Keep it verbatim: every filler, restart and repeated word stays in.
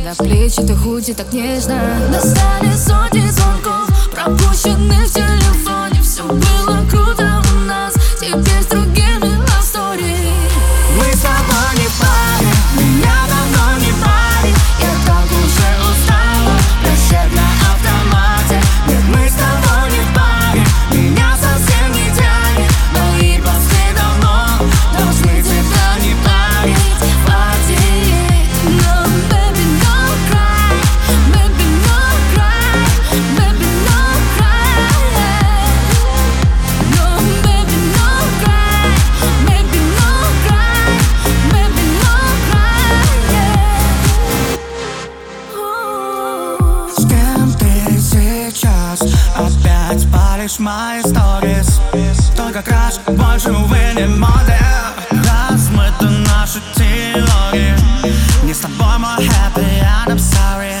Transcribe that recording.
за плечи, ты худи так нежно. Достали сотни звонков, пропущенных в телефоне. Все было круто у нас, теперь с другими love story. Мы с тобой не в паре, меня давно не парит. Я так уже устала, прощать на автомате. Нет, мы с тобой не в паре, меня совсем не тянет. Мои посты давно должны тебя не парить. No, baby, no cry, baby, no cry, baby, no cry. No, baby, no cry, baby, no cry, baby, no cry. С кем ты сейчас? Опять палишь мои сторис. Только краш, больше, увы, не моды. Размыты наши теории. Не с тобой мой happy and I'm sorry.